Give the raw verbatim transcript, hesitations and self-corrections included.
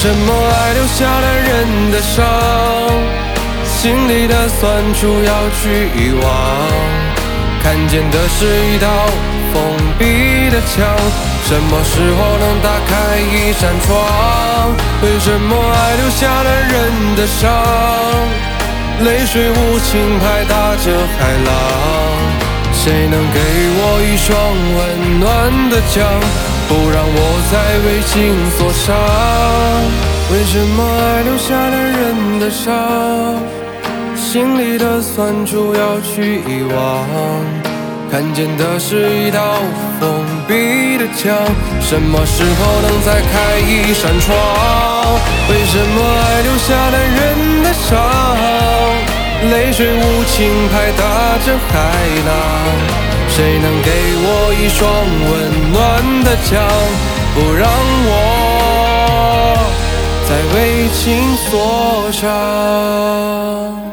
什么爱留下了人的伤？心里的酸楚要去遗忘，看见的是一道封闭的墙。什么时候能打开一扇窗？为什么爱留下了人的伤？泪水无情拍打着海浪。谁能给我一双温暖的桨，不让我再为情所伤？为什么爱留下了人的伤？心里的酸楚要去遗忘，看见的是一道封闭的墙。什么时候能再开一扇窗？为什么爱留下了人的伤？泪水无情拍打着海浪。谁能给我一双温暖的桨，不让我再为情所伤？